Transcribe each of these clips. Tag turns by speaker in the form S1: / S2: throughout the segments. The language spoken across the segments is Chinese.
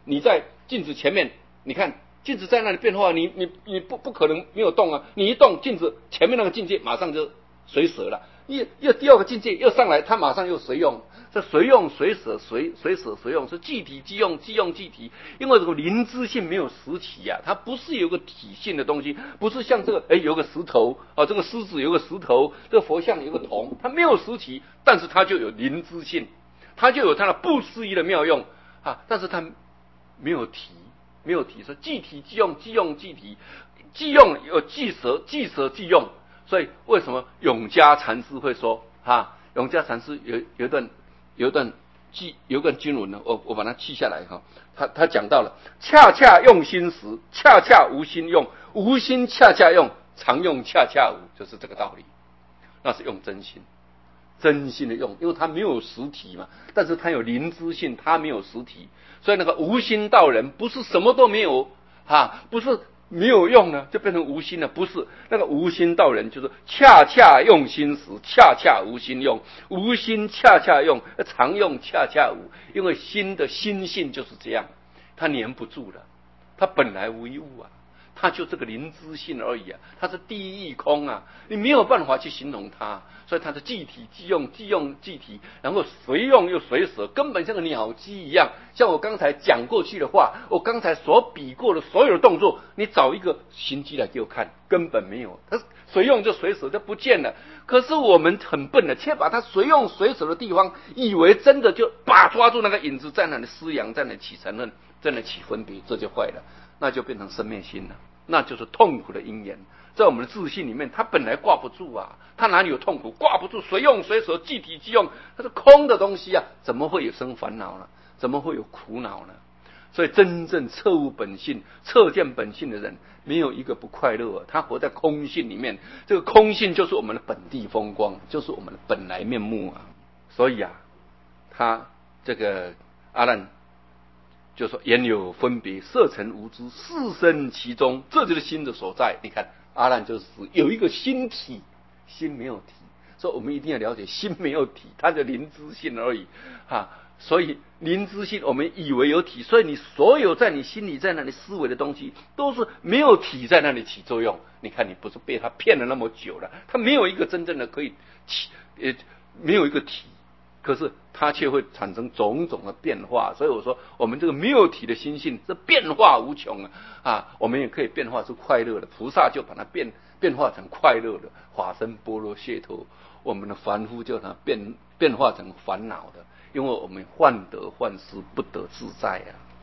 S1: 你在镜子前面，你看镜子在那里变化，你不可能没有动啊，你一动，镜子前面那个境界马上就随舍了，又第二个境界又上来，它马上又随用。这随用随舍随舍随用是即体即用即用即体，因为这个灵知性没有实体啊，它不是有个体性的东西，不是像这个有个石头啊，这个狮子有个石头，这个佛像有个铜，它没有实体，但是它就有灵知性，它就有它的不思议的妙用啊，但是它没有体，没有体，说即体即用即用即体，即用有即舍即舍即用，所以为什么永嘉禅师会说永嘉禅师有一段经文呢，我把它记下来哈。他讲到了，恰恰用心时，恰恰无心用；无心恰恰用，常用恰恰无，就是这个道理。那是用真心，真心的用，因为它没有实体嘛，但是它有灵知性，它没有实体，所以那个无心道人不是什么都没有不是没有用呢，就变成无心了。不是那个无心道人，就是恰恰用心时，恰恰无心用；无心恰恰用，常用恰恰无。因为心的心性就是这样，它黏不住了，它本来无一物啊，它就这个灵知性而已啊，它是第一义空啊，你没有办法去形容它，所以它是即体即用即用即体，然后随用又随舍，根本像个鸟鸡一样。像我刚才讲过去的话，我刚才所比过的所有的动作，你找一个行机来给我看，根本没有，它随用就随舍就不见了。可是我们很笨的，却把它随用随舍的地方，以为真的就把抓住那个影子，在那里施扬，在那里起承论，在那里起分别，这就坏了，那就变成生灭心了，那就是痛苦的因缘。在我们的自信里面，它本来挂不住啊，它哪里有痛苦？挂不住，随用随舍，即体即用，它是空的东西啊，怎么会有生烦恼呢？怎么会有苦恼呢？所以真正彻悟本性、彻见本性的人，没有一个不快乐啊。他活在空性里面，这个空性就是我们的本地风光，就是我们的本来面目啊。所以他这个阿难就说：言有分别，色尘无知，事生其中，这就是心的所在。你看，阿难就是有一个心体，心没有体，所以我们一定要了解，心没有体，它的灵知性而已所以灵知性，我们以为有体，所以你所有在你心里在那里思维的东西，都是没有体在那里起作用。你看，你不是被他骗了那么久了，他没有一个真正的可以没有一个体。可是它却会产生种种的变化，所以我说我们这个没有体的心性是变化无穷我们也可以变化出快乐的，菩萨就把它变化成快乐的法身般若解脱，我们的凡夫就把它变化成烦恼的，因为我们患得患失，不得自在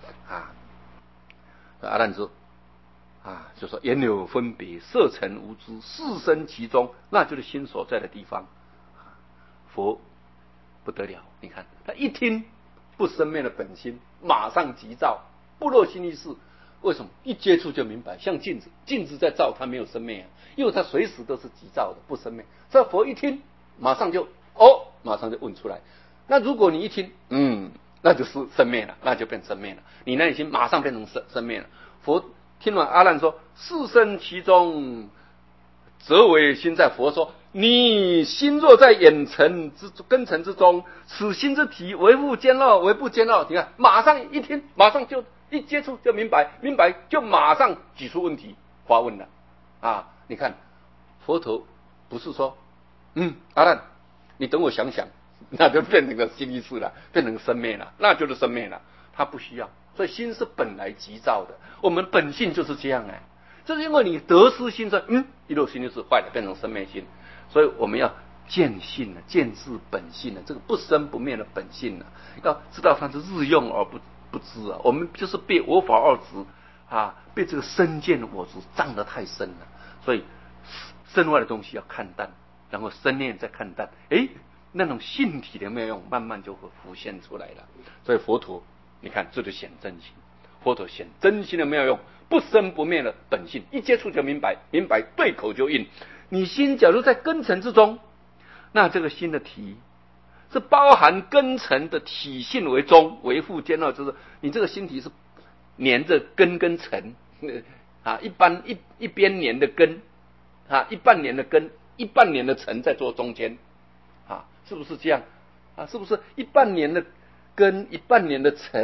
S1: 阿难说就说言有分别，色尘无知，事生其中，那就是心所在的地方。佛不得了，你看他一听不生灭的本心，马上即照，不落心意识。为什么？一接触就明白，像镜子，镜子在照，它没有生灭因为它随时都是即照的，不生灭。所以佛一听，马上就问出来。那如果你一听，那就是生灭了，那就变生灭了，你那已经马上变成生灭了。佛听完阿难说，事生其中，则为心在。佛说，你心若在眼尘之根尘之中，此心之体为复坚绕，为不坚绕。你看，马上一听，马上就一接触就明白，明白就马上举出问题发问了你看，佛陀不是说，阿难，你等我想想，那就变成个心意识了，变成生灭了，那就是生灭了。他不需要，所以心是本来即照的，我们本性就是这样就是因为你得失心在，一路心就是坏了，变成生灭心，所以我们要见性见自本性这个不生不灭的本性要知道它是日用而不知我们就是被我法二执被这个身见我执障得太深了，所以身外的东西要看淡，然后身念再看淡，那种性体的妙用慢慢就会浮现出来了。所以佛陀，你看这就显真心，佛陀显真心的妙用，不生不灭的本性，一接触就明白，对口就应。你心假如在根尘之中，那这个心的体是包含根尘的体性为中，为复坚绕，就是你这个心体是连着根跟尘一边连的根一半连的根，一半连的尘在做中间是不是这样是不是一半年的根，一半年的尘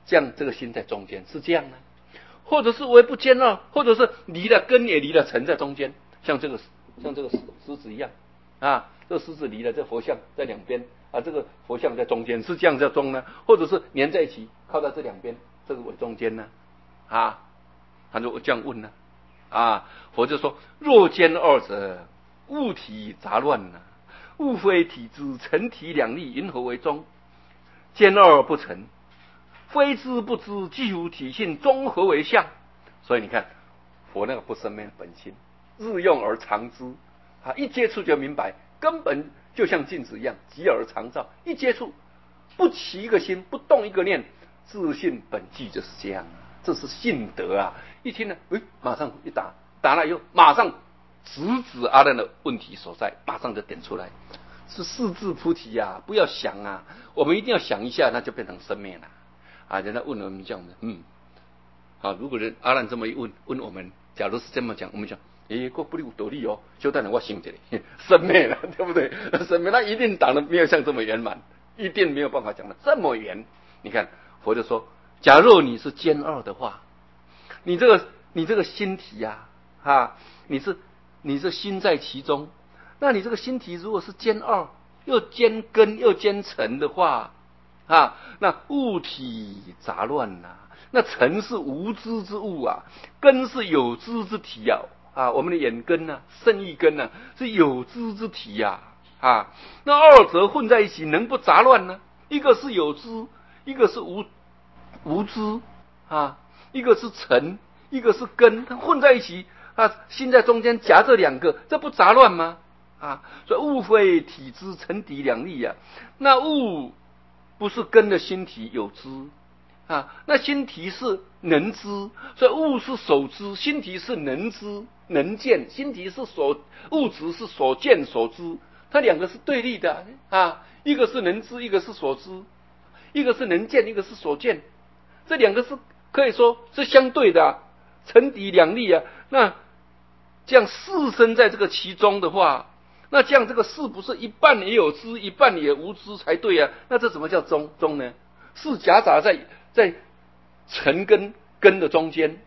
S1: 这样这个心在中间，是这样呢？或者是为不兼二，或者是离了根也离了尘在中间，像这个狮子一样啊，这个狮子离了这佛像在两边啊，这个佛像在中间，是这样叫中呢？或者是连在一起靠在这两边，这个为中间呢？啊，他就这样问呢啊，佛就说：若兼二者，物体杂乱呐，物非体之，成体两立，云何为中？兼二不成。非知不知，既无体性，综合为相。所以你看，佛那个不生灭本心，日用而常知，一接触就明白，根本就像镜子一样，即而常照。一接触，不起一个心，不动一个念，自信本具就是这样，这是信德啊！一听呢，马上一打了以后，马上直指阿难的问题所在，马上就点出来，是四字菩提啊！不要想啊，我们一定要想一下，那就变成生灭了。人家问我们这样的，如果人阿难这么一问我们，假如是这么讲，我们讲，过不有道理哦，就等我想这里生灭了，对不对？生灭那一定讲的没有像这么圆满，一定没有办法讲的这么圆。你看佛就说，假若你是兼二的话，你这个心体你是心在其中，那你这个心体如果是兼二，又兼根又兼尘的话。那物体杂乱那尘是无知之物根是有知之体我们的眼根身意根是有知之体那二者混在一起，能不杂乱呢？一个是有知，一个是无知一个是尘，一个是根，它混在一起心在中间夹这两个，这不杂乱吗？所以物非体之，成体两立那物不是根的心体有知那心体是能知，所以物是所知，心体是能知能见，心体是物质是所见所知，它两个是对立的一个是能知，一个是所知，一个是能见，一个是所见，这两个是可以说是相对的成体两立那这样事生在这个其中的话，那这样这个事不是一半也有知，一半也无知才对那这什么叫中呢？是夹杂在尘跟根的中间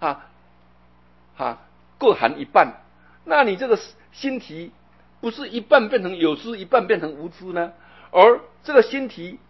S1: 各含一半。那你这个心体不是一半变成有知，一半变成无知呢？而这个心体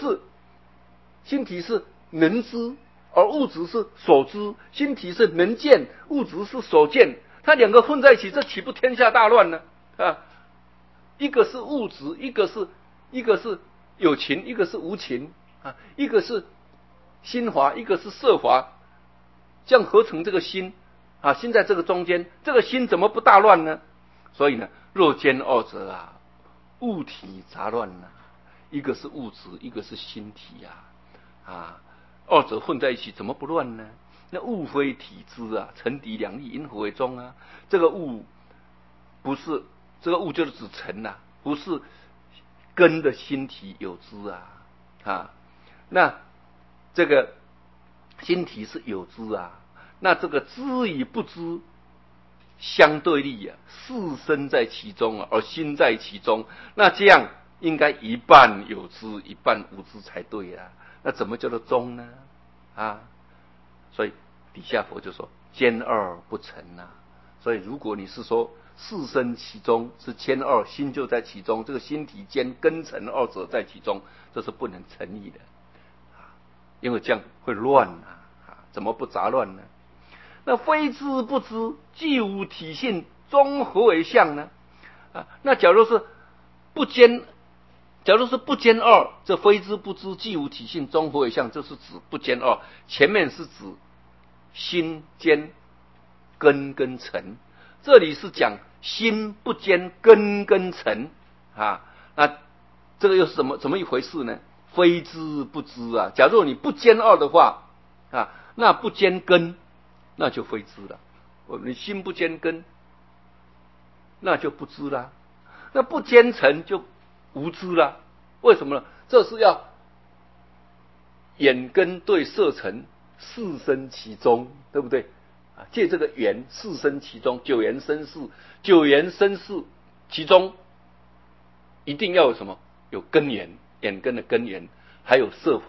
S1: 是能知，而物质是所知；心体是能见，物质是所见。它两个混在一起，这岂不天下大乱呢？一个是物质，一个是有情，一个是无情一个是心华，一个是色华，这样合成这个心心在这个中间，这个心怎么不大乱呢？所以呢，若兼二者物体杂乱一个是物质，一个是心体二者混在一起，怎么不乱呢？那物非体之成体两立，云何为中这个物不是。这个物就是指尘不是根的心体有知那这个心体是有知那这个知与不知相对立事生在其中而心在其中，那这样应该一半有知，一半无知才对那怎么叫做中呢？所以底下佛就说兼二不成所以如果你是说事生其中是兼二，心就在其中，这个心体兼根尘二者在其中，这是不能成立的因为这样会乱怎么不杂乱呢？那非知不知，既无体性，综合为相呢那假如是不兼二，这非知不知，既无体性，综合为相，就是指不兼二。前面是指心兼根跟尘，这里是讲心不兼根跟尘那这个又是怎么一回事呢？非知不知假如你不兼二的话那不兼根，那就非知了。你心不兼根，那就不知啦。那不兼尘就无知啦。为什么呢？这是要眼根对色尘，事生其中，对不对？借这个缘，事生其中，九缘生事，九缘生事其中一定要有什么？有根缘，眼根的根缘，还有色法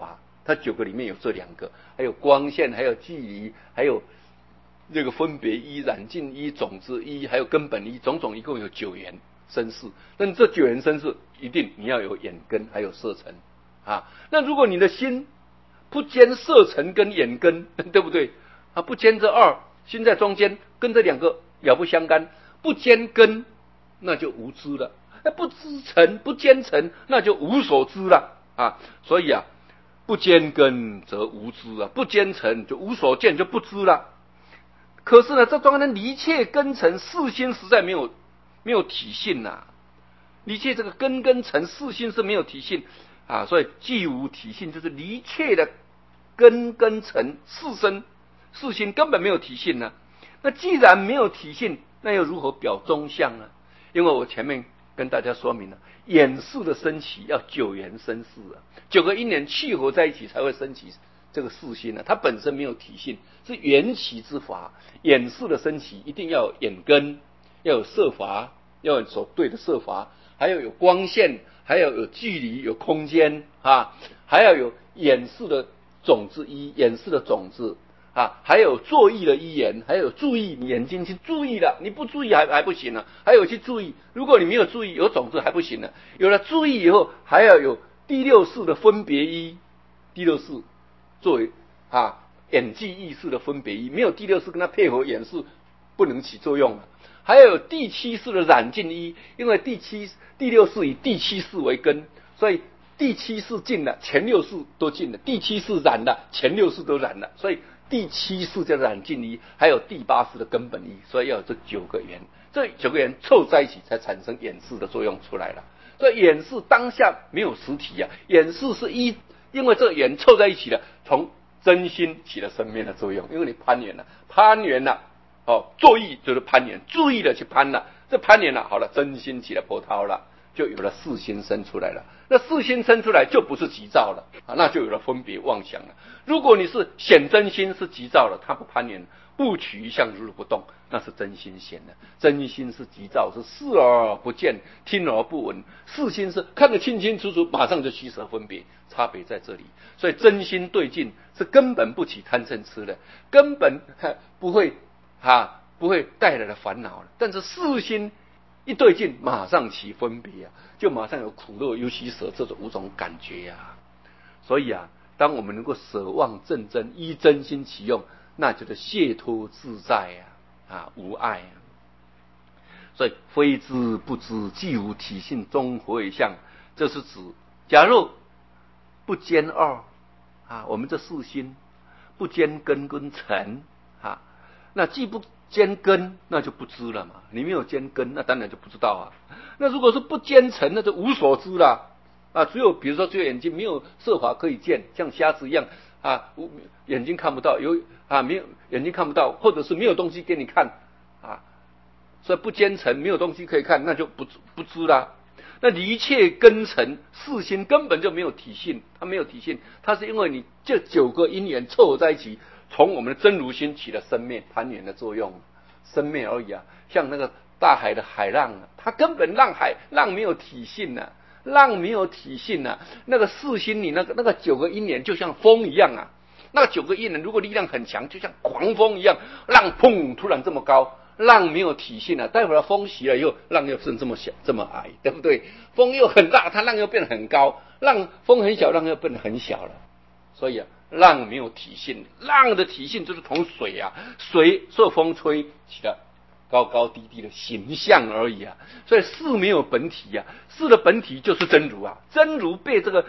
S1: 它9个里面有这2个，还有光线，还有距离，还有这个分别一、染净一、种子一，还有根本一，种种一共有9元身世。但这9元身世一定你要有眼根，还有色尘啊。那如果你的心不兼色尘跟眼根，对不对啊？不兼这2，心在中间，跟这2个遥不相干，不兼根，那就无知了。不知尘，不兼尘，那就无所知了啊。所以啊，不兼根则无知啊，不兼尘就无所见，就不知了。可是呢，这中间离切根尘四心实在没有体性呐、离切这个根跟尘四心是没有体性啊，所以既无体性，就是离切的根跟尘四心根本没有体性呢、那既然没有体性，那又如何表中相呢？因为我前面跟大家说明了，眼识的升起要9元生事啊，9个因缘契合在一起才会升起这个四心呢、它本身没有体性，是缘起之法。眼识的升起一定要有眼根，要有色法，要有所对的色法，还要有光线，还要有距离，有空间啊，还要有眼识的种子眼识的种子啊，还有作意的一眼，还有注意，你眼睛去注意了，你不注意还不行呢、还有去注意，如果你没有注意，有种子还不行呢、有了注意以后，还要有第6识的分别一，第6识作为眼际意识的分别一，没有第6识跟它配合，眼识不能起作用了。还要有第7识的染净一，因为第6识以第7识为根，所以第7识尽了，前6识都尽了；第7识染了，前6识都染了，所以第7识叫染净一，还有第8识的根本一，所以要有这9个缘，这9个缘凑在一起才产生眼识的作用出来了。所以眼识当下没有实体啊，眼识是因为这个缘凑在一起了，从真心起了生灭的作用，因为你攀缘了，作意就是攀缘，注意的去攀了，这攀缘了，好了，真心起了波涛了，就有了四心生出来了。那四心生出来就不是急躁了啊，那就有了分别妄想了。如果你是显真心是急躁了，它不攀缘，不取一相如如不动，那是真心显的。真心是急躁，是视而不见，听而不闻；四心是看得清清楚楚，马上就取舍分别，差别在这里。所以真心对境是根本不起贪嗔痴的，根本不会带来的烦恼了。但是四心一对境，马上起分别啊，就马上有苦乐忧喜舍这种5种感觉啊。所以啊，当我们能够舍忘正真，依真心起用，那就是解脱自在无碍啊。所以非知不知，既无体性，终回相。这是指，假如不兼2我们这四心不兼根跟尘那既不兼根，那就不知了嘛。你没有兼根，那当然就不知道啊。那如果是不兼尘，那就无所知了只有比如说只有眼睛没有色法可以见，像瞎子一样眼睛看不到，没有眼睛看不到，或者是没有东西给你看所以不兼尘，没有东西可以看，那就不知啦。那离切根尘四心根本就没有体性，它没有体性，它是因为你这9个因缘凑合在一起，从我们的真如心起了生灭攀缘的作用，生灭而已啊。像那个大海的海浪它根本浪没有体性浪没有体性那个四心里那个9个因缘就像风一样那9个因缘如果力量很强，就像狂风一样，浪砰突然这么高。浪没有体性待会儿风袭了以后，浪又剩这么小这么矮，对不对？风又很大，它浪又变得很高，风很小，浪又变得很小了。所以浪没有体性，浪的体性就是同水水受风吹起了高高低低的形象而已所以事没有本体事的本体就是真如真如被这个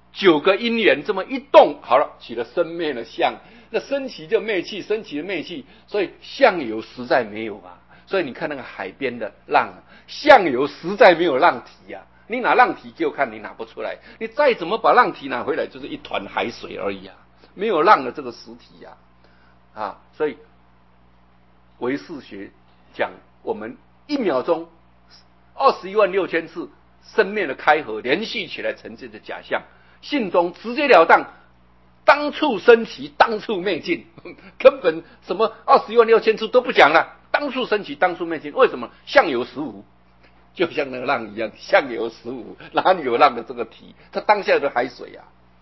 S1: 9个因缘这么一动，好了，起了生灭的相。那升起就灭气，升起的灭气，所以相由实在没有所以你看那个海边的浪相由实在没有浪体你拿浪体给我看，你拿不出来，你再怎么把浪体拿回来，就是一团海水而已没有浪的这个实体所以唯识学讲我们1秒钟216000次生灭的开合连续起来成就的假象，性中直截了当，当处升起，当处灭尽，根本什么216000次都不讲了，当处升起，当处灭尽。为什么？相由实无，就像那个浪一样，相由实无，哪里有浪的这个体？它当下的海水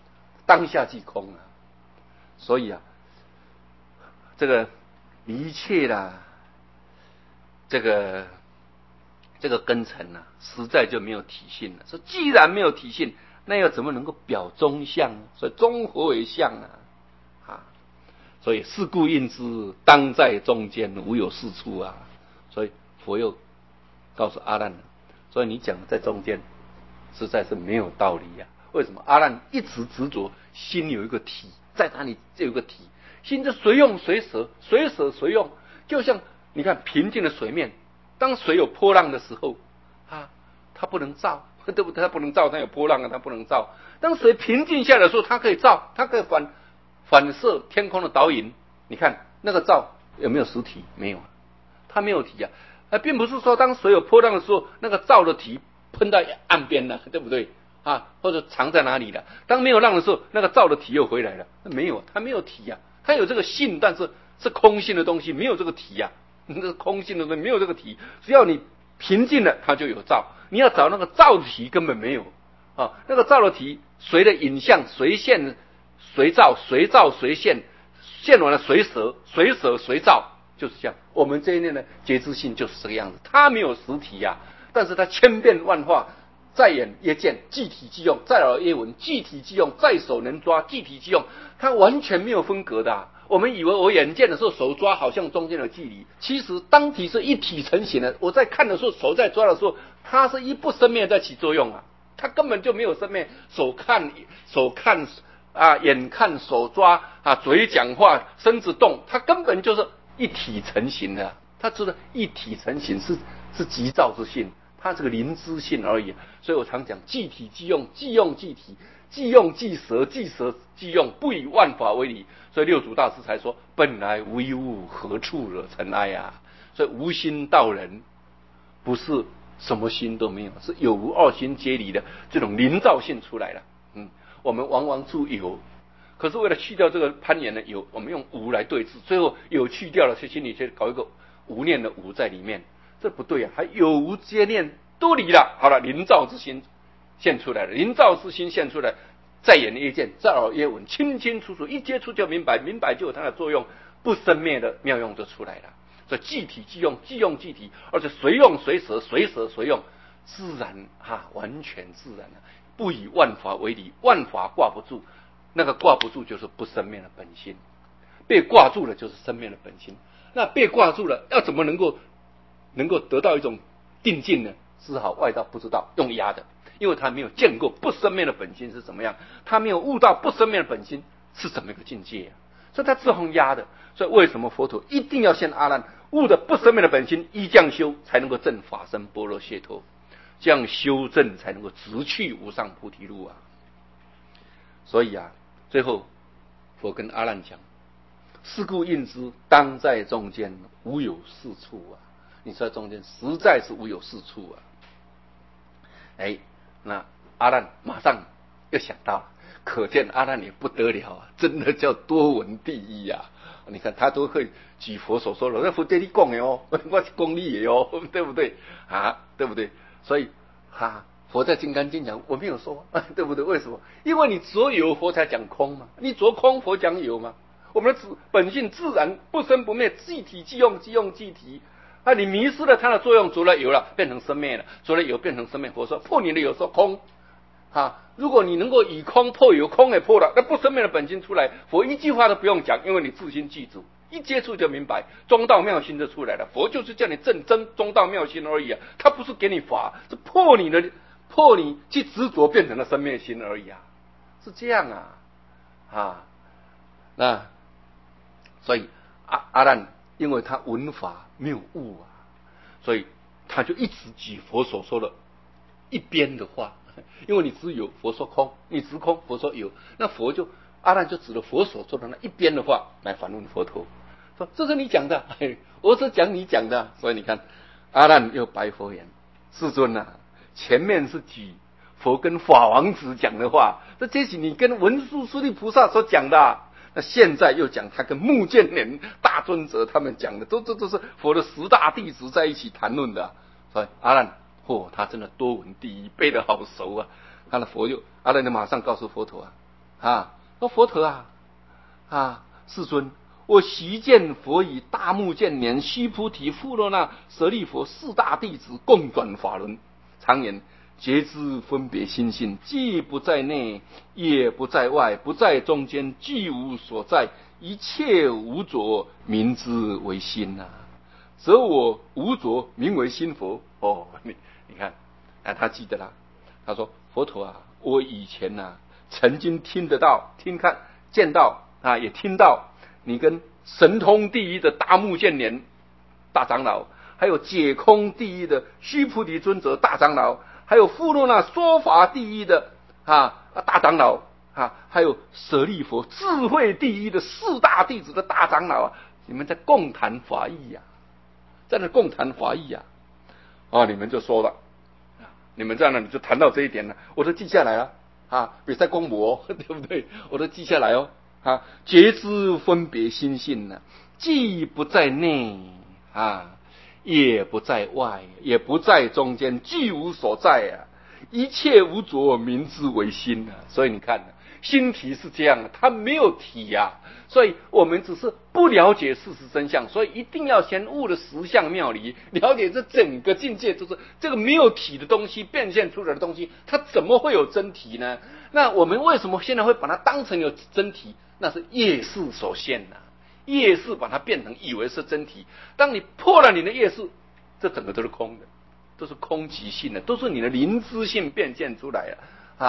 S1: 当下即空啊。所以啊，这个离切啦，这个根尘啊，实在就没有体性了。说既然没有体性，那又怎么能够表中相呢？所以中佛为相啊，所以是故应知，当在中间，无有是处啊。所以佛又告诉阿难，所以你讲在中间，实在是没有道理呀。为什么？阿难一直执着心有一个体，在哪里就有一个体，心就随用随舍，随舍随用。就像你看平静的水面，当水有波浪的时候啊，它不能造，对不对？它不能造，它有波浪啊，它不能造。当水平静下来的时候，它可以造，它可以反射天空的倒影。你看那个造有没有实体？没有，它没有体啊。并不是说当水有波浪的时候，那个造的体喷到岸边了，对不对啊？或者藏在哪里了？当没有浪的时候，那个造的体又回来了。没有，它没有体啊，它有这个性，但是是空性的东西，没有这个体啊。那是空性的东西，没有这个体。只要你平静了，它就有造。你要找那个造体，根本没有啊。那个造的体，随着影像随现随造，随造随现，现完了随舍，随舍随造。就是这样，我们这一念的觉知性就是这个样子，它没有实体呀，但是它千变万化，在眼耶见，即体即用；在耳耶闻，即体即用；在手能抓，即体即用。它完全没有分隔的我们以为我眼见的时候手抓好像中间有距离，其实当体是一体成型的。我在看的时候，手在抓的时候，它是一不生灭在起作用啊，它根本就没有生灭。手看眼看手抓嘴讲话身子动，它根本就是一体成型的。它知道一体成型是即造之性，它这个灵知性而已。所以我常讲即体即用，即用即体，即用即舍，即舍即用，不以万法为理。所以六祖大师才说本来无一物，何处惹尘埃啊。所以无心道人不是什么心都没有，是有无二心皆离的这种灵造性出来了。我们往往住有，可是为了去掉这个攀岩的有，我们用无来对治，最后有去掉了，去心里去搞一个无念的无在里面，这不对啊！还有无皆念都离了，好了，灵造之心现出来了，灵造之心现出来，在眼耶见，在耳耶闻，清清楚楚，一接触就明白，明白就有它的作用，不生灭的妙用就出来了。所以即体即用，即用即体，而且随用随舍，随舍随用，自然完全自然了，不以万法为理，万法挂不住，那个挂不住就是不生灭的本心，被挂住了就是生灭的本心。那被挂住了，要怎么能够得到一种定境呢？丝毫外道不知道，用压的，因为他没有见过不生灭的本心是怎么样，他没有悟到不生灭的本心是怎么一个境界所以他自行压的。所以为什么佛陀一定要先阿难悟的不生灭的本心，依这样修才能够证法身般若解脱，这样修正才能够直去无上菩提路所以最后佛跟阿难讲，是故应知，当在中间，无有是处你说在中间实在是无有是处那阿难马上又想到，可见阿难也不得了真的叫多闻第一你看他都会举佛所说的，那佛对你讲的我是讲你的对不对对不对？所以佛在金刚经讲，我没有说对不对？为什么？因为你着有佛才讲空嘛，你着空佛讲有嘛。我们的本性自然不生不灭，即体即用，即用即体你迷失了它的作用，着了有了变成生灭了，着了有变成生灭。佛说破你的有说空如果你能够以空破有，空也破了，那不生灭的本性出来，佛一句话都不用讲，因为你自心记住，一接触就明白，中道妙心就出来了。佛就是叫你证真中道妙心而已他不是给你法，是破你去执着变成了生灭心而已是这样那所以阿难因为他闻法没有悟所以他就一直举佛所说的一边的话，因为你只有佛说空，你执空佛说有，那阿难就指了佛所说的那一边的话来反问佛陀，说这是你讲的我是讲你讲的所以你看阿难又白佛言，世尊前面是举佛跟法王子讲的话，这是你跟文殊师利菩萨所讲的那现在又讲他跟目犍连大尊者他们讲的，都是佛的10大弟子在一起谈论的所以阿难他真的多闻第一，背得好熟那阿难就马上告诉佛陀说佛陀世尊，我习见佛以大目犍连、须菩提、富罗那、舍利弗四大弟子共转法轮，常言觉知分别心性，既不在内，也不在外，不在中间，具无所在，一切无着，名之为心则我无着，名为心佛。你看他记得啦。他说佛陀我以前曾经听得到、见到也听到你跟神通第一的大目犍连大长老，还有解空第一的须菩提尊者大长老，还有富罗那说法第一的大长老还有舍利弗智慧第一的四大弟子的大长老你们在共谈法义在那共谈法义你们就说了你们在那里就谈到这一点了，我都记下来了别再公布对不对？我都记下来觉知分别心性既不在内也不在外，也不在中间，具无所在一切无着，名之为心所以你看心体是这样它没有体所以我们只是不了解事实真相，所以一定要先悟了实相妙理，了解这整个境界，就是这个没有体的东西变现出来的东西，它怎么会有真体呢？那我们为什么现在会把它当成有真体？那是业识所现业识把它变成以为是真体。当你破了你的业识，这整个都是空的，都是空即性的，都是你的灵知性变现出来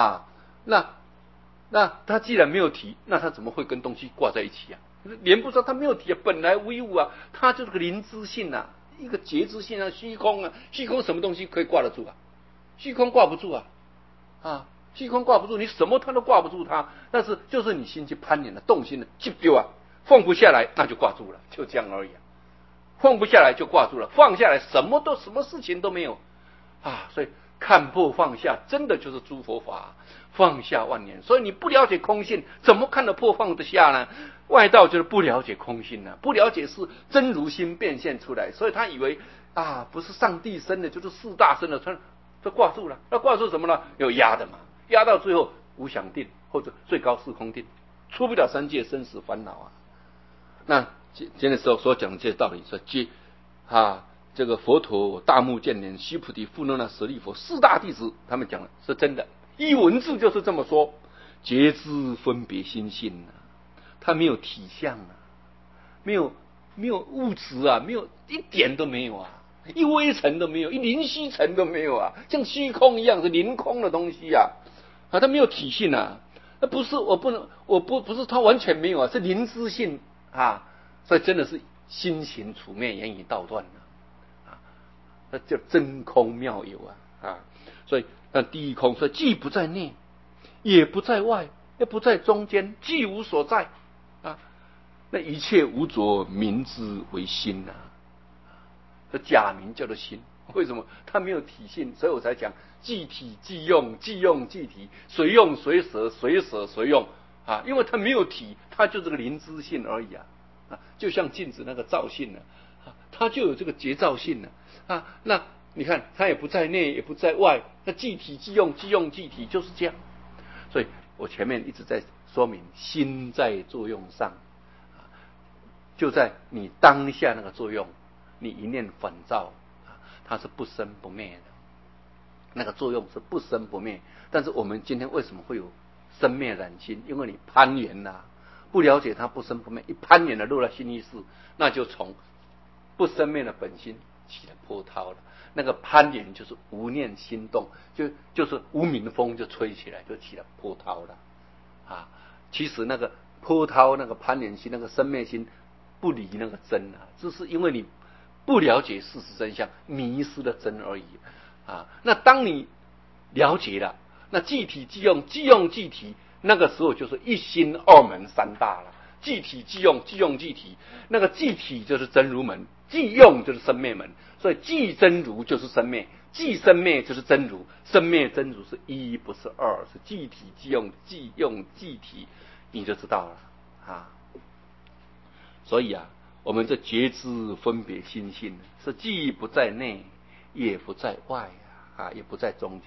S1: 那它既然没有体，那它怎么会跟东西挂在一起连不上，它没有体本来无一物它就是个灵知性一个觉知性虚空虚空什么东西可以挂得住虚空挂不住虚空挂不住，你什么它都挂不住它，但是就是你心去攀缘动心去丢放不下来，那就挂住了，就这样而已放不下来就挂住了，放下来什么事情都没有所以看破放下真的就是诸佛法，放下万年。所以你不了解空性，怎么看得破放得下呢？外道就是不了解空性不了解是真如心变现出来，所以他以为不是上帝生的就是四大生的，他挂住了。那挂住什么呢？有压的嘛，压到最后无想定或者最高是空定，出不了三界生死烦恼那今天所讲的这些道理说这个佛陀大目犍连、须菩提、富罗那、舍利弗四大弟子他们讲的是真的，依文字就是这么说，觉知分别心性它没有体相没有物质没有一点都没有一微尘都没有，一灵虚尘都没有像虚空一样是凌空的东西它没有体性那不是不是它完全没有是灵知性所以真的是心行处灭，言语道断那叫真空妙有所以那第一空，所以既不在内，也不在外，也不在中间，既无所在那一切无着，名之为心这假名叫做心。为什么？它没有体性，所以我才讲即体即用，即用即体，随用随舍，随舍随用因为它没有体，它就是个灵知性而已就像镜子那个照性它就有这个觉照性那你看它也不在内也不在外，那即体即用，即用即体就是这样。所以我前面一直在说明心在作用上就在你当下那个作用，你一念反照它是不生不灭的，那个作用是不生不灭。但是我们今天为什么会有生灭染心？因为你攀缘不了解它不生不灭，一攀缘落了心意识，那就从不生灭的本心起了波涛了。那个攀缘就是无念心动，就是无名风就吹起来，就起了波涛了其实那个波涛，那个攀缘心，那个生灭心不离那个真只是因为你不了解事实真相，迷失了真而已那当你了解了，那即体即用，即用即体，那个时候就是一心二门三大了。即体即用，即用即体，那个即体就是真如门，即用就是生灭门。所以即真如就是生灭，即生灭就是真如，生灭真如是一不是二，是即体即用，即用即体，你就知道了所以我们这觉知分别心性是既不在内，也不在外也不在中间，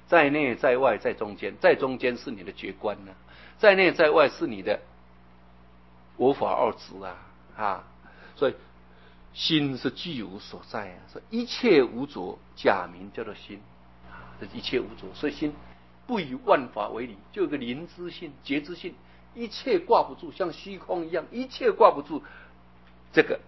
S1: 在内在外在中间，在中间是你的觉观呢、在内在外是你的我法二执所以心是具无所在所以一切无着，假名叫做心这一切无着，所以心不以万法为理，就有个灵知性、觉知性，一切挂不住，像虚空一样，一切挂不住，这个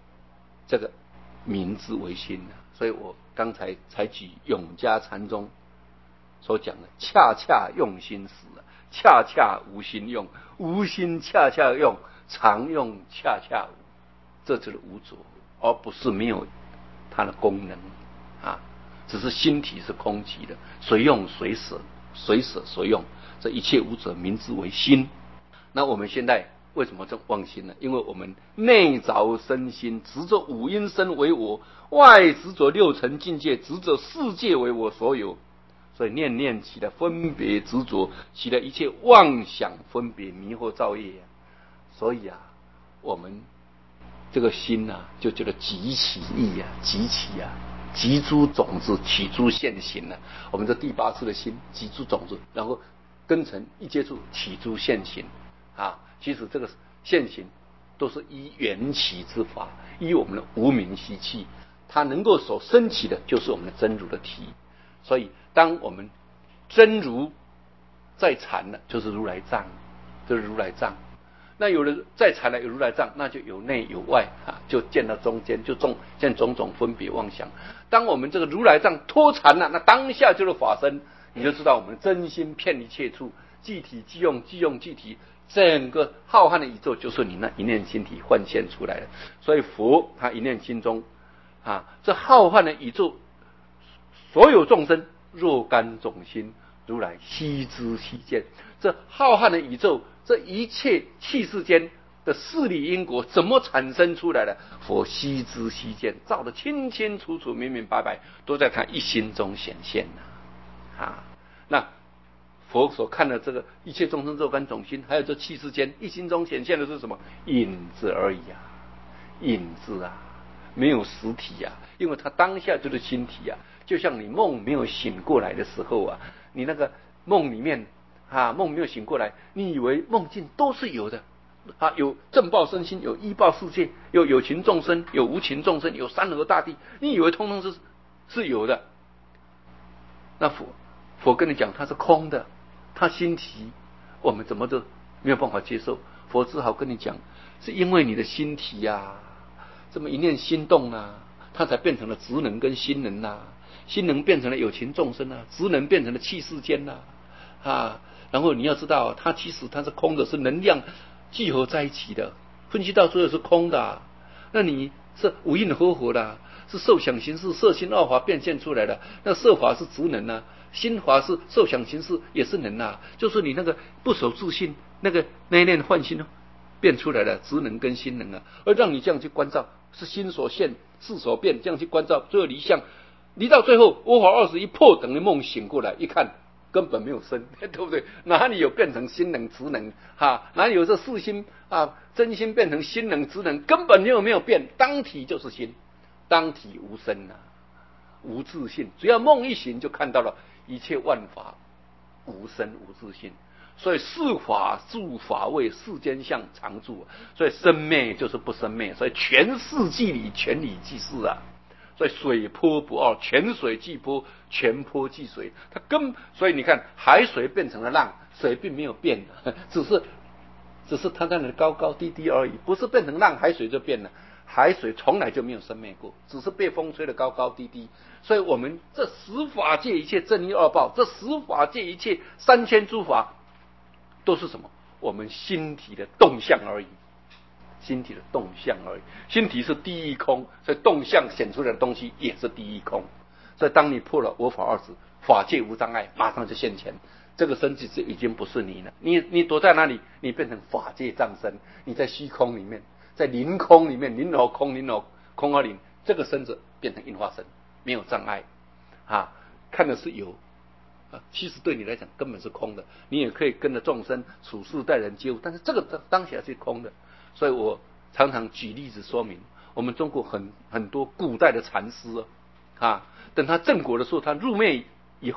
S1: 名之为心所以我刚才采取永嘉禅宗所讲的，恰恰用心时恰恰无心用，无心恰恰用，常用恰恰无，这就是无着，而不是没有它的功能只是心体是空寂的，随用随舍，随舍随用，这一切无着，名之为心。那我们现在为什么这妄心呢？因为我们内着身心，执着五阴身为我，外执着六尘境界，执着世界为我所有，所以念念起的分别执着，起的一切妄想分别迷惑造业所以我们这个心就觉得极其意极其集诸种子，起诸现行我们这第8次的心，集诸种子，然后根尘一接触，起诸现行其实这个现行都是依缘起之法，依我们的无明习气，它能够所升起的就是我们的真如的体。所以当我们真如在缠了，就是如来藏，就是如来藏。那有了在缠了有如来藏，那就有内有外就见到中间，就见种种分别妄想。当我们这个如来藏脱缠了，那当下就是法身，你就知道我们真心遍一切处，即体即用，即用即体，整个浩瀚的宇宙就是你那一念心体幻现出来的。所以佛他一念心中这浩瀚的宇宙，所有众生若干种心，如来悉知悉见。这浩瀚的宇宙，这一切气世间的事理因果怎么产生出来的？佛悉知悉见，照得清清楚楚、明明白白，都在他一心中显现那佛所看的这个一切众生若干种心，还有这气世间一心中显现的是什么？影子而已影子没有实体因为它当下就是心体就像你梦没有醒过来的时候你那个梦里面梦没有醒过来，你以为梦境都是有的有正报身心，有依报世界，有情众生，有无情众生，有山河大地，你以为通通是有的。那佛跟你讲它是空的，它心体我们怎么都没有办法接受。佛只好跟你讲，是因为你的心体这么一念心动它才变成了职能跟心能心能变成了有情众生职能变成了气世间然后你要知道它其实它是空的，是能量聚合在一起的，分析到最后是空的那你是五蕴合合的是受想行识色心二法变现出来的，那色法是职能心法是受想行识也是能就是你那个不守自信那一念幻心变出来的职能跟心能而让你这样去关照，是心所现事所变，这样去关照，最后离相，离到最后我法21破，等于梦醒过来一看根本没有生对不对？哪里有变成心能职能哪里有这四心真心变成心能职能，根本没有变，当体就是心，当体无生无自性，只要梦一醒就看到了一切万法无生无自性。所以世法住法位，世间相常住所以生灭就是不生灭，所以全世即理，全理即是所以水波不二，全水即波，全波即水。所以你看海水变成了浪，水并没有变只是它在那里高高低低而已，不是变成浪海水就变了。海水从来就没有生灭过，只是被风吹得高高低低。所以我们这十法界一切正一二报，这十法界一切3000诸法都是什么？我们心体的动向而已，心体的动向而已。心体是第一空，所以动向显出来的东西也是第一空。所以当你破了我法二执，法界无障碍，马上就现前。这个身体是已经不是你了，你躲在哪里？你变成法界藏身，你在虚空里面，在零空里面，零和空，零和空和零，这个身子变成应化身，没有障碍看的是有其实对你来讲根本是空的，你也可以跟着众生处事待人接物，但是这个当下是空的。所以我常常举例子说明，我们中国很多古代的禅师等他正果的时候，他入灭以后，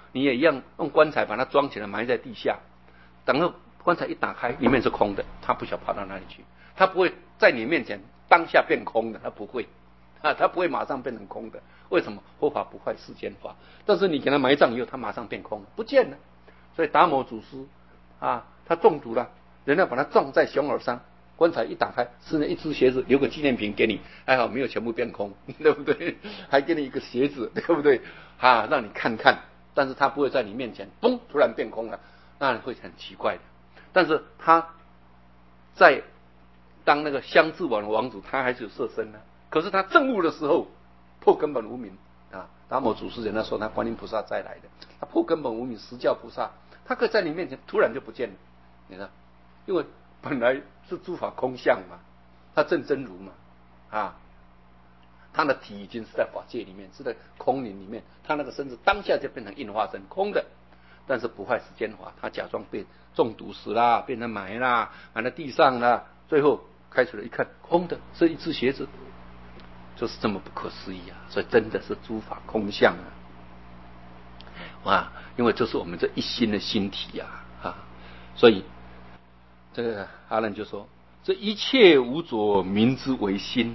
S1: 你也一样用棺材把它装起来，埋在地下，等到棺材一打开，里面是空的，他不晓得跑到哪里去，他不会在你面前当下变空的，他不会他不会马上变成空的。为什么？佛法不坏世间法，但是你给他埋葬以后，他马上变空了，不见了。所以达摩祖师他中毒了，人家把他葬在熊耳山，棺材一打开，是那一只鞋子，留个纪念品给你，还好没有全部变空，对不对？还给你一个鞋子，对不对？让你看看，但是他不会在你面前嘣突然变空了，那会很奇怪的。但是他在当那个香智王的王子，他还是有色身呢。可是他证悟的时候，破根本无明达摩祖师人家说他观音菩萨再来的，他破根本无明实教菩萨，他可以在你面前突然就不见了，你看，因为本来是诸法空相嘛，他证真如嘛，他的体已经是在法界里面，是在空灵里面，他那个身子当下就变成应化身空的，但是不坏世间法，他假装被中毒死啦，变成埋啦，埋在地上啦，最后开出来一看，空的，是一只鞋子，就是这么不可思议所以真的是诸法空相因为这是我们这一心的心体所以这个阿难就说，这一切无着，名之为心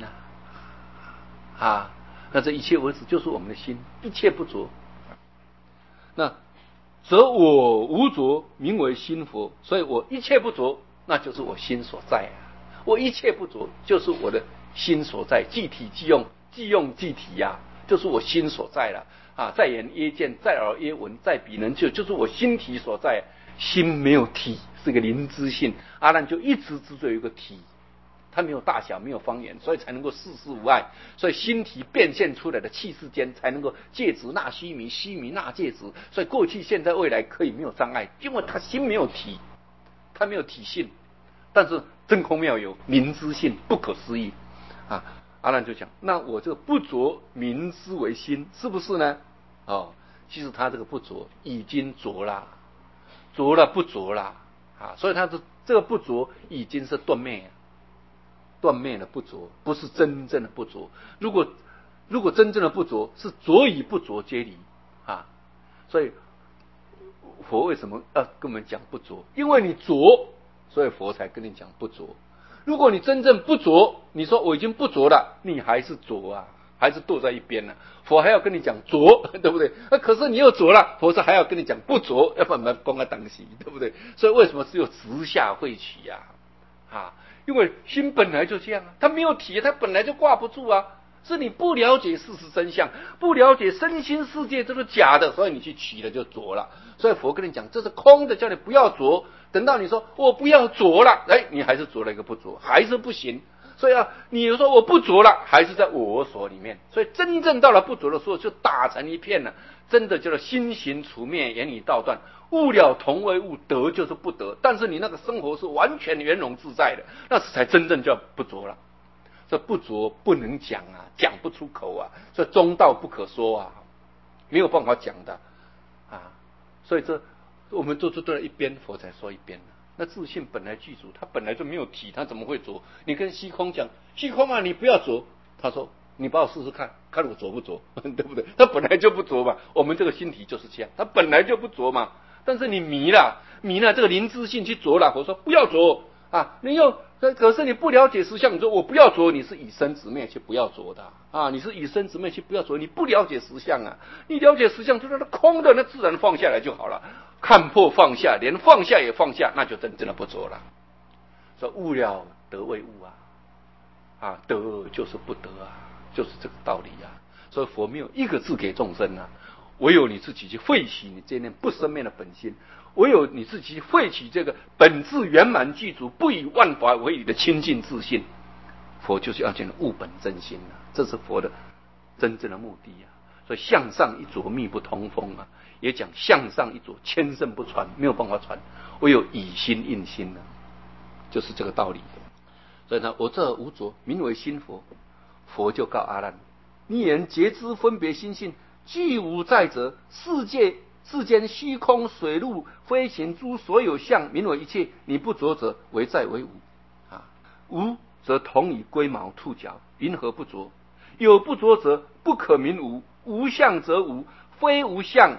S1: 那这一切为止就是我们的心，一切不着，那则我无着，名为心佛。所以我一切不着，那就是我心所在我一切不着，就是我的心所在，即体即用，即用即体就是我心所在了在眼耶见，在耳耶闻，在鼻能嗅，就是我心体所在。心没有体，是个灵知性，阿难就一直执着有一个体，它没有大小，没有方圆，所以才能够事事无碍，所以心体变现出来的气世间才能够戒指纳须弥，须弥纳戒指，所以过去现在未来可以没有障碍，因为他心没有体，他没有体性，但是真空妙有，明知性不可思议阿难就讲，那我这个不着明知为心，是不是呢？其实他这个不着已经着了，着了不着了所以他这个不着已经是断灭了不着，不是真正的不着。如果真正的不着是着与不着皆离所以佛为什么要跟我们讲不着？因为你着，所以佛才跟你讲不着。如果你真正不着，你说我已经不着了，你还是着还是躲在一边佛还要跟你讲着，对不对？可是你又着了，佛说还要跟你讲不着，要不然光个当西，对不对？所以为什么只有直下会起因为心本来就这样它没有体，它本来就挂不住是你不了解事实真相，不了解身心世界都是假的，所以你去起了就着了。所以佛跟你讲这是空的，叫你不要着。等到你说我不要着了，你还是着了一个不着，还是不行。所以你说我不着了，还是在我所里面。所以真正到了不着的时候，就打成一片了，真的叫做心行除灭，言语道断，物了同为物，得就是不得。但是你那个生活是完全圆融自在的，那是才真正叫不着了。这不着不能讲讲不出口所以中道不可说没有办法讲的所以这我们都在一边，佛才说一边那自信本来具足，它本来就没有体，它怎么会着？你跟虚空讲，虚空你不要着，他说你帮我试试看，看我着不着，对不对？他本来就不着嘛，我们这个心体就是这样，它本来就不着嘛。但是你迷了这个灵知性去着了，佛说不要着你又可是你不了解实相，你说我不要着，你是以生直灭去不要着的你是以生直灭去不要着，你不了解实相你了解实相就是它空的，那自然放下来就好了。看破放下，连放下也放下，那就真正的不着了。说悟了得为悟得就是不得就是这个道理所以佛没有一个字给众生唯有你自己去废弃你这念不生灭的本心，唯有你自己废弃这个本质圆满具足，不以万法为理的清净自信，佛就是要讲悟本真心这是佛的真正的目的所以向上一着密不通风也讲向上一着千圣不传，没有办法传，唯有以心印心就是这个道理。所以呢，我这无着名为心佛，佛就告阿难：你言觉知分别心性，既无在者，世间虚空水陆飞行诸所有相，名为一切。你不着者，为在为无无则同以龟毛兔角，云何不着？有不着者，不可名无。无相则无，非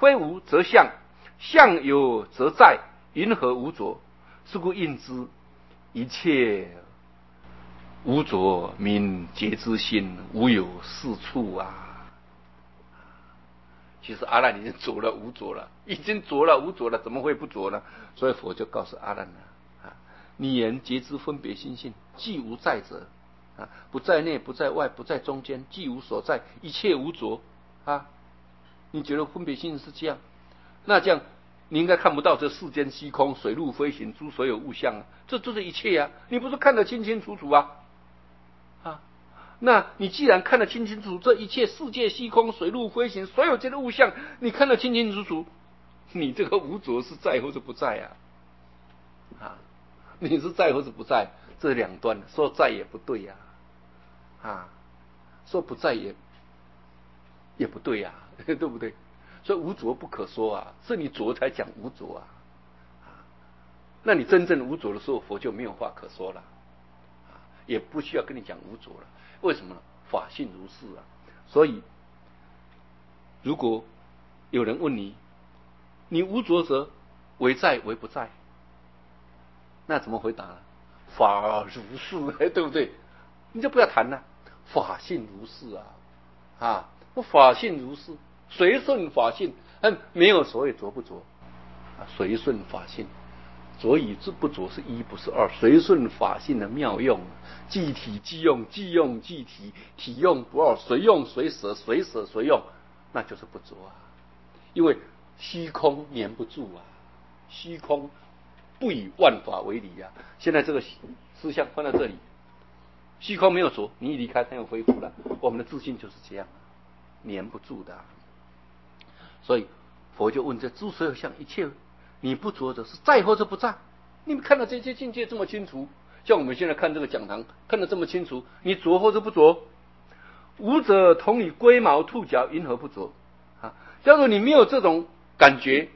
S1: 非无则相，相有则在，云何无着？是故应知一切无着，名觉之心，无有是处啊。其实阿难已经着了无着了，已经着了无着了，怎么会不着呢？所以佛就告诉阿难了你言觉知分别心性，既无在者不在内，不在外，不在中间，既无所在，一切无着你觉得分别心是这样？那这样你应该看不到这世间虚空、水陆飞行诸所有物象这是一切你不是看得清清楚楚那你既然看得清清楚楚，这一切世界虚空、水陆飞行所有这些物象，你看得清清楚楚，你这个无着是在或是不在你是在或是不在？这两端说在也不对说不在也不对对不对？所以无着不可说是你着才讲无着那你真正无着的时候，佛就没有话可说了也不需要跟你讲无着了。为什么呢？法性如是所以如果有人问你，你无着者为在为不在，那怎么回答呢？法如是对不对？你就不要谈了，法性如是法性如是，随顺法性，没有所谓着不着随顺法性，着与不着是一不是二，随顺法性的妙用，即体即用，即用即体，体用不二，随用随舍，随舍随用，那就是不着因为虚空黏不住虚空不以万法为理现在这个思想放在这里，虚空没有着，你一离开它又恢复了。我们的自信就是这样黏不住的所以佛就问这诸所有相，一切你不着的是在或者不在？你们看到这些境界这么清楚，像我们现在看这个讲堂看得这么清楚，你着或者不着？无者同你龟毛兔角，因何不着假如你没有这种感觉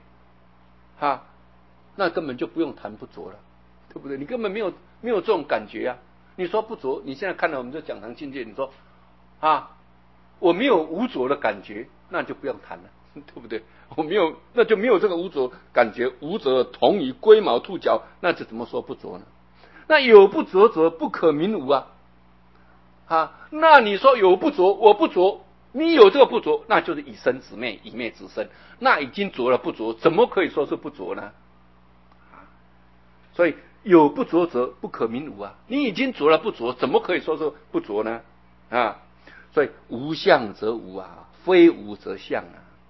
S1: 那根本就不用谈不着了，对不对？你根本没有这种感觉你说不着，你现在看到我们这讲堂境界，你说我没有无着的感觉，那就不用谈了，对不对？我没有，那就没有这个无着感觉。无着同于龟毛兔角，那就怎么说不着呢？那有不着者不可名无那你说有不着，我不着，你有这个不着，那就是以身止灭，以灭止身，那已经着了不着，怎么可以说是不着呢？所以有不着者不可名无你已经着了不着，怎么可以说是不着呢？所以无相则无非无则相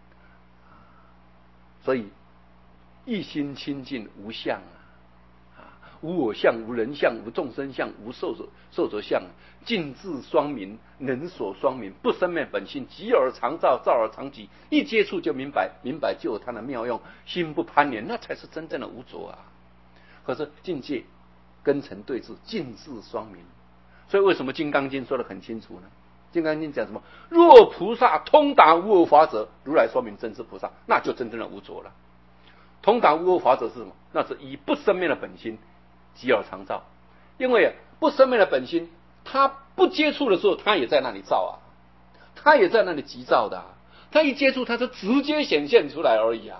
S1: 所以一心清净无相无我相，无人相，无众生相，无寿者相，尽智双明，能所双明，不生灭本性，即而常照，照而常寂，一接触就明白，明白就有它的妙用，心不攀连，那才是真正的无着可是境界根尘对治，尽智双明。所以为什么《金刚经》说得很清楚呢？《金刚经》讲什么？若菩萨通达无我法者，如来说明真是菩萨，那就真正的无着了。通达无我法者是什么？那是以不生灭的本心即而常照。因为不生灭的本心，他不接触的时候，他也在那里照他也在那里急躁的他一接触，他就直接显现出来而已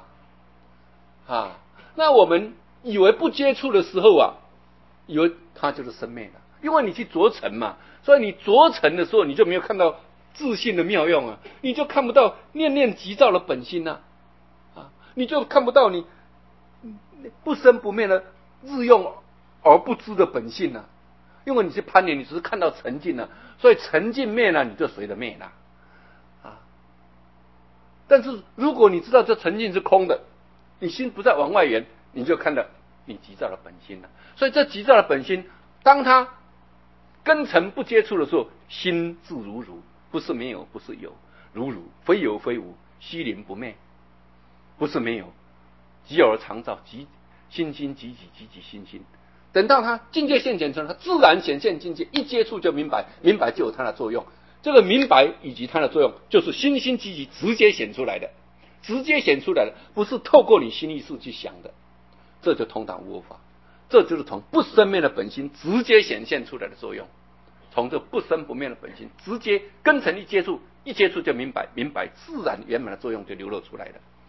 S1: 那我们以为不接触的时候以为它就是生灭了，因为你去着尘嘛，所以你着尘的时候，你就没有看到自信的妙用你就看不到念念急躁的本心你就看不到你不生不灭的日用而不知的本性因为你是攀缘，你只是看到沉静所以沉静灭了，你就随着灭了但是如果你知道这沉静是空的，你心不再往外缘，你就看到你急躁的本心了。所以这急躁的本心，当它跟尘不接触的时候，心自如如，不是没有，不是有，如如，非有非无，虚灵不灭，不是没有，即而常照，心心即己，即己心心。等到它境界现前出来，它自然显现境界，一接触就明白，明白就有它的作用。这个明白以及它的作用，就是心心即己直接显出来的，直接显出来的，不是透过你心意识去想的。这就通达无我法，这就是从不生灭的本心直接显现出来的作用。从这不生不灭的本心直接跟尘一接触，一接触就明白，明白自然圆满的作用就流露出来了。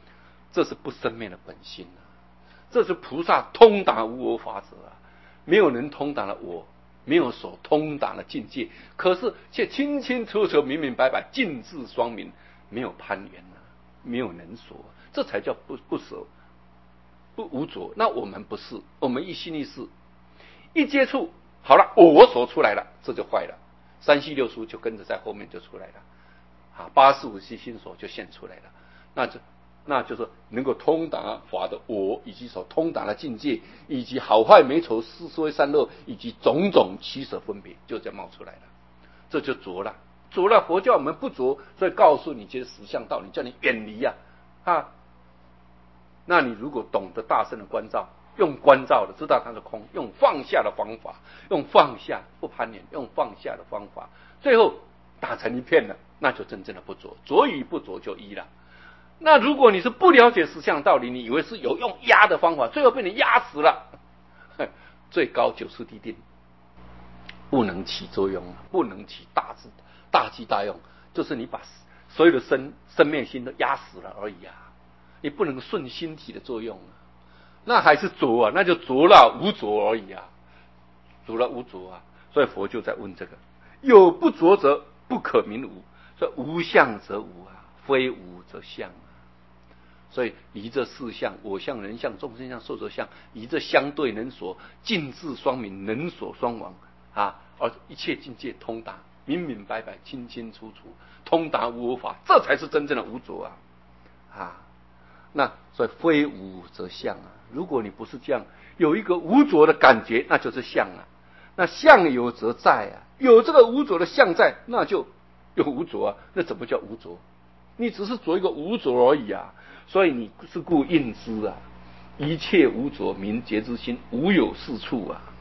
S1: 这是不生灭的本心啊，这是菩萨通达无我法则啊，没有人通达了我，没有所通达的境界，可是却清清楚楚、明明白白、尽智双明，没有攀缘啊，没有能所，这才叫不舍不无着。那我们不是，我们一心一事，一接触好了，我所出来了，这就坏了，三系六书就跟着在后面就出来了啊，八识五识心所就现出来了，那就是能够通达法的我，以及所通达的境界，以及好坏美丑是非善恶，以及种种取舍分别，就这样冒出来了，这就着了。着了，佛教我们不着，所以告诉你这些实相道理，叫你远离啊。那你如果懂得大圣的关照，用关照的知道它是空，用放下的方法，用放下不攀缘，用放下的方法，最后打成一片了，那就真正的不着，着与不着就一了。那如果你是不了解实相道理，你以为是有用压的方法，最后被你压死了，最高90地定，不能起作用，不能起大机大用，就是你把所有的生灭心都压死了而已啊，你不能顺心体的作用啊，那还是着啊，那就着了无着而已啊，着了无着啊，所以佛就在问这个，有不着则不可名无，所以无相则无啊，非无则相啊。所以离这四相，我相、人相、众生相、寿者相，离这相对能所，尽智双明，能所双亡啊，而一切境界通达，明明白白，清清楚楚，通达无我法，这才是真正的无着啊！那所以非无则相啊。如果你不是这样，有一个无着的感觉，那就是相啊。那相有则在啊，有这个无着的相在，那就有无着啊。那怎么叫无着？你只是着一个无着而已啊。所以你是故应知啊，一切无着名觉之心，无有是处啊！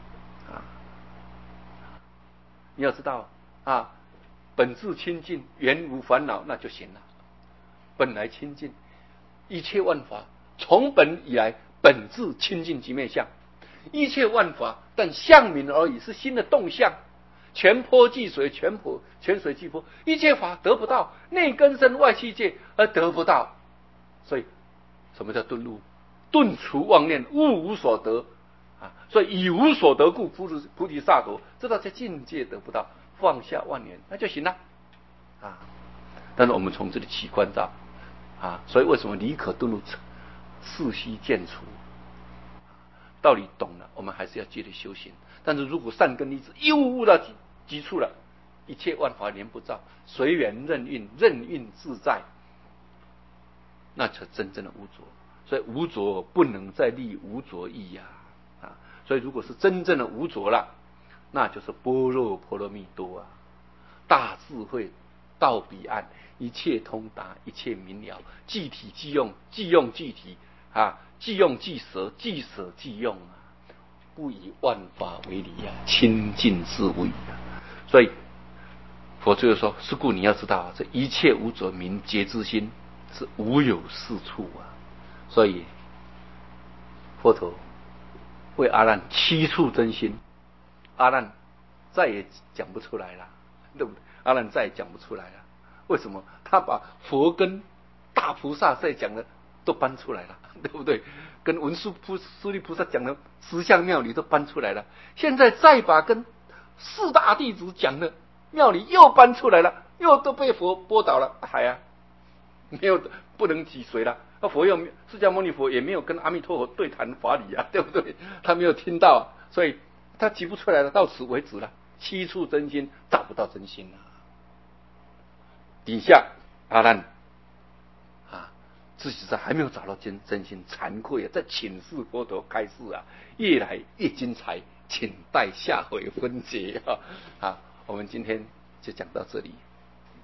S1: 你要知道啊，本自清净，原无烦恼，那就行了。本来清净，一切万法从本以来，本自清净即灭相。一切万法但相名而已，是心的动向。全波即水，全水即波，一切法得不到，内根生外器界而得不到。所以什么叫顿入？顿除妄念，悟无所得啊！所以以无所得故，菩提萨埵知道这境界得不到，放下万缘，那就行了啊！但是我们从这里起关照啊，所以为什么离可顿入，事须渐除？道理懂了，我们还是要接着修行。但是如果善根立志，一悟到极处了，一切万法念不着，随缘任运自在，那才真正的无着。所以无着不能再立无着意啊！所以如果是真正的无着了，那就是般若波罗蜜多啊，大智慧到彼岸，一切通达，一切明了，即体即用，即用即体啊，即用即舍，即舍即用啊，不以万法为离啊，清净自为啊。所以佛最后说：是故你要知道，这一切无着名觉之心，是无有是处啊。所以佛陀为阿难七处真心，阿难再也讲不出来了，对不对？阿难再也讲不出来了。为什么？他把佛跟大菩萨在讲的都搬出来了，对不对？跟文殊利菩萨讲的十相妙理都搬出来了，现在再把跟四大弟子讲的妙理又搬出来了，又都被佛驳倒了，没有不能及谁了。那佛又释迦牟尼佛也没有跟阿弥陀佛对谈法理啊，对不对？他没有听到，所以他提不出来了，到此为止了。七处真心找不到真心了。底下阿难自己还没有找到真心，惭愧啊！在请示佛陀开示啊，越来越精彩，请待下回分解啊！我们今天就讲到这里。